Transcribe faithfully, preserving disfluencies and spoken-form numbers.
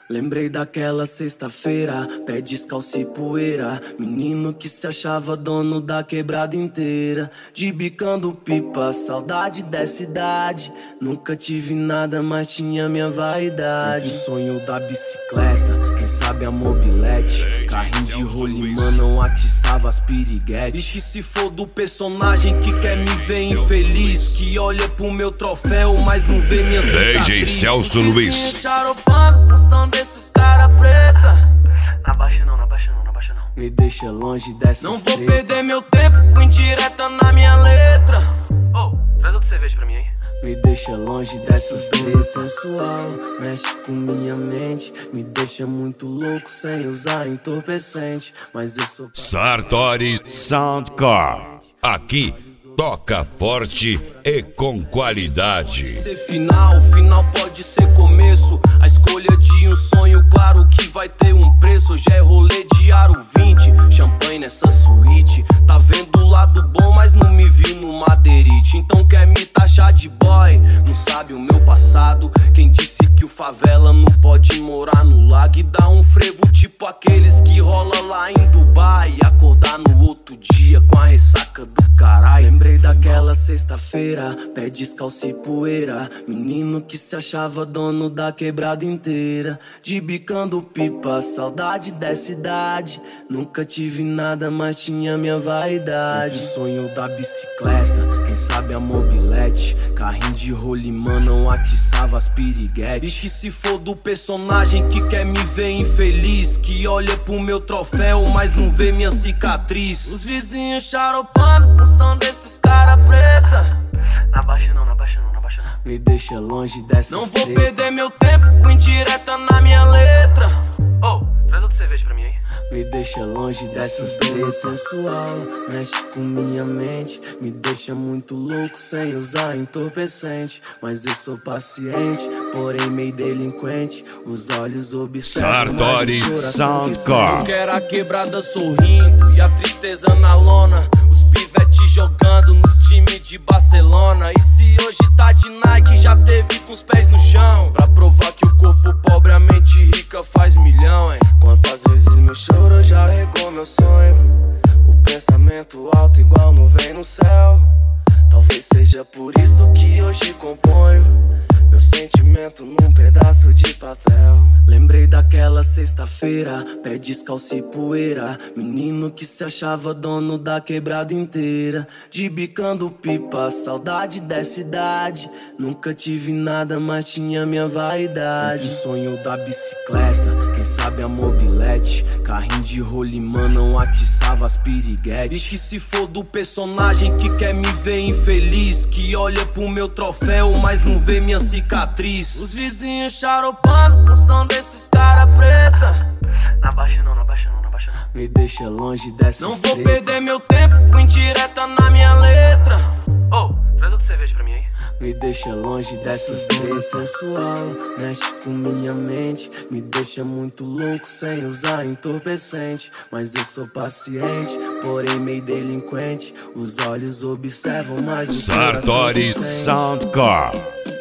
Lembrei daquela sexta-feira, pé descalço e poeira. Menino que se achava dono da quebrada inteira. De bicando pipa, saudade dessa idade. Nunca tive nada, mas tinha minha vaidade. O sonho da bicicleta, quem sabe a mobilete. Carrinho de rolimã não atiçava as piriguetes. E que se for do personagem que quer me ver infeliz, que olha pro meu troféu, mas não vê minha cicatriz. D J Celso Luiz. Esses cara preta. Na baixa não, na baixa não, na baixa não. Me deixa longe dessa. Não vou perder meu tempo com indireta na minha letra. Ô, oh, traz outra cerveja pra mim aí. Me deixa longe dessas leis sensual. Mexe com minha mente. Me deixa muito louco sem usar entorpecente. Mas eu sou Sartori Soundcore. Aqui toca forte e com qualidade. Ser final, final pode ser começo. A escolha de um sonho, claro que vai ter um preço. Hoje é rolê de aro vinte, champanhe nessa suíte. Tá vendo o lado bom, mas não me vi no madeirite. Então quer me taxar de boy, não sabe o meu passado. Quem disse que o favela não pode morar no lago e dar um frevo tipo aqueles que rola lá em Dubai. E acordar no outro dia com a ressaca do caralho. Lembrei daquela sexta-feira, pé descalço e poeira. Menino que se achava dono da quebrada inteira. De bicando pipa, saudade dessa idade. Nunca tive nada, mas tinha minha vaidade. O sonho da bicicleta, quem sabe a mobilete. Carrinho de rolimã não atiçava as piriguetes. E que se for do personagem que quer me ver infeliz, que olha pro meu troféu, mas não vê minha cicatriz. Os vizinhos charopando com som desses cara preta. Na baixa não, na baixa não, na baixa não. Me deixa longe dessa. Não vou perder meu tempo com indireta na minha letra. Ô, oh, traz outra cerveja pra mim aí. Me deixa longe dessas leis sensual. Mexe com minha mente. Me deixa muito louco sem usar entorpecente. Mas eu sou paciente, porém meio delinquente. Os olhos observam, Sartori Soundcore. Eu quero a quebrada sorrindo e a tristeza na lona. Os pivetes jogando nos times de Barcelona. E se hoje tá de Nike, já teve com os pés no chão. Pra provar que o corpo pobre, a mente rica faz milhão, hein? Quantas vezes meu choro já regou meu sonho. O pensamento alto igual nuvem no céu. Talvez seja por isso que hoje componho meu sentimento num pedaço de papel. Lembrei daquela sexta-feira, pé descalço e poeira. Menino que se achava dono da quebrada inteira. De bicando pipa, saudade dessa idade. Nunca tive nada, mas tinha minha vaidade. O sonho da bicicleta, quem sabe a mobilete. Carrinho de rolimã não atiçava as piriguetes. E que se for do personagem que quer me ver infeliz, que olha pro meu troféu, mas não vê minha cicatriz. Os vizinhos charopando com som desses cara preta. Na baixa não, na baixa não, na baixa não. Me deixa longe dessa. Não vou perder meu tempo com indireta na minha letra. Ô, oh, traz outra cerveja pra mim aí. Me deixa longe dessas leis sensual. Mexe com minha mente. Me deixa muito louco sem usar entorpecente. Mas eu sou paciente, porém meio delinquente. Os olhos observam, mas o Sartori Soundcore.